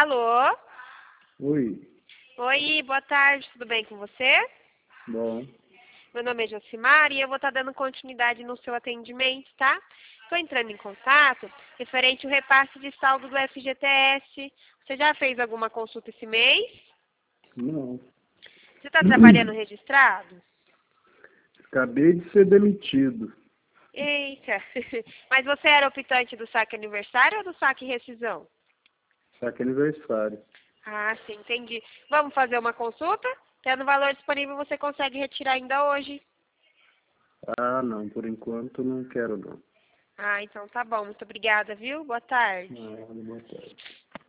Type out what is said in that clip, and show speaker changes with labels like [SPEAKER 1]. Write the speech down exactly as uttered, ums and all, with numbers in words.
[SPEAKER 1] Alô?
[SPEAKER 2] Oi.
[SPEAKER 1] Oi, boa tarde, tudo bem com você?
[SPEAKER 2] Bom.
[SPEAKER 1] Meu nome é Josimar e eu vou estar dando continuidade no seu atendimento, tá? Estou entrando em contato referente ao repasse de saldo do F G T S. Você já fez alguma consulta esse mês?
[SPEAKER 2] Não.
[SPEAKER 1] Você está trabalhando registrado?
[SPEAKER 2] Acabei de ser demitido.
[SPEAKER 1] Eita, mas você era optante do saque aniversário ou do saque rescisão?
[SPEAKER 2] Saque aniversário.
[SPEAKER 1] Ah, sim, entendi. Vamos fazer uma consulta? Tendo valor disponível, você consegue retirar ainda hoje.
[SPEAKER 2] Ah, não. Por enquanto não quero, não.
[SPEAKER 1] Ah, então tá bom. Muito obrigada, viu? Boa tarde.
[SPEAKER 2] Ah, boa tarde.